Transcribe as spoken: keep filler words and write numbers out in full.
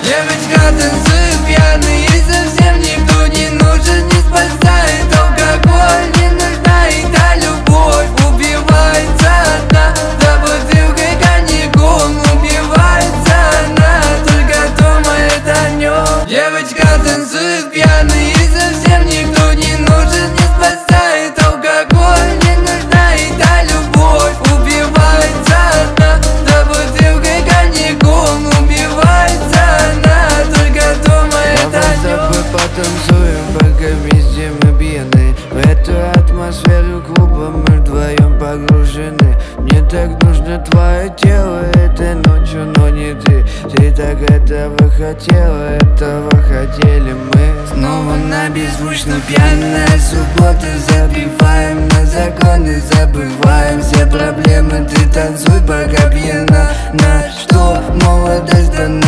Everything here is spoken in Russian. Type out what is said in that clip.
Девочка танцует пьяный, ей совсем никто не нужен. Не спасает алкоголь, не нужна и та любовь. Убивается одна, за бутылкой коньяком. Убивается она, только думает о нем. Девочка танцует пьяный, ей совсем никто не нужен. Не спасает алкоголь, не нужна и та любовь. Убивается одна, за бутылкой коньяком. Убивается она, только думает о нем. Давай с тобой потанцуем, пока вместе мы пьяны. В эту атмосферу клуба мы вдвоем погружены. Мне так нужно твое тело этой ночью, но не ты. Ты так этого хотела, этого хотели мы. Снова на беззвучно пьяная суббота. Забиваем на законы, забываем все проблемы. Ты танцуй, пока пьяна. На что молодость дана.